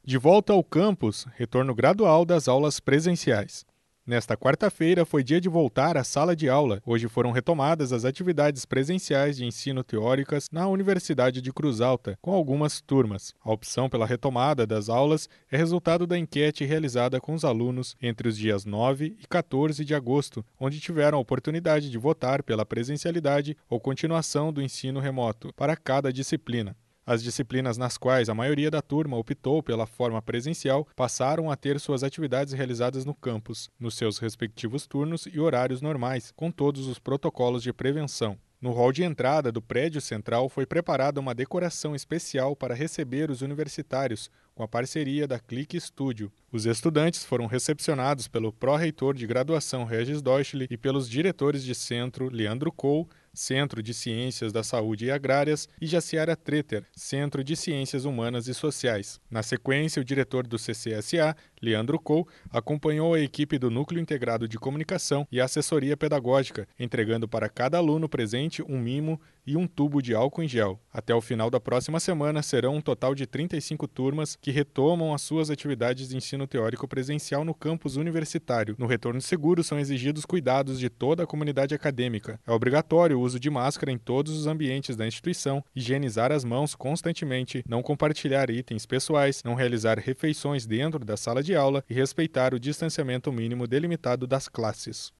De volta ao campus, retorno gradual das aulas presenciais. Nesta quarta-feira foi dia de voltar à sala de aula. Hoje foram retomadas as atividades presenciais de ensino teóricas na Universidade de Cruz Alta, com algumas turmas. A opção pela retomada das aulas é resultado da enquete realizada com os alunos entre os dias 9 e 14 de agosto, onde tiveram a oportunidade de votar pela presencialidade ou continuação do ensino remoto para cada disciplina. As disciplinas nas quais a maioria da turma optou pela forma presencial passaram a ter suas atividades realizadas no campus, nos seus respectivos turnos e horários normais, com todos os protocolos de prevenção. No hall de entrada do prédio central foi preparada uma decoração especial para receber os universitários, com a parceria da Clique Studio. Os estudantes foram recepcionados pelo pró-reitor de graduação Regis Deutschle e pelos diretores de centro Leandro Cole, Centro de Ciências da Saúde e Agrárias, e Jaciara Treter, Centro de Ciências Humanas e Sociais. Na sequência, o diretor do CCSA, Leandro Cole, acompanhou a equipe do Núcleo Integrado de Comunicação e Assessoria Pedagógica, entregando para cada aluno presente um mimo e um tubo de álcool em gel. Até o final da próxima semana, serão um total de 35 turmas que retomam as suas atividades de ensino teórico presencial no campus universitário. No retorno seguro, são exigidos cuidados de toda a comunidade acadêmica. É obrigatório o uso de máscara em todos os ambientes da instituição, higienizar as mãos constantemente, não compartilhar itens pessoais, não realizar refeições dentro da sala de aula e respeitar o distanciamento mínimo delimitado das classes.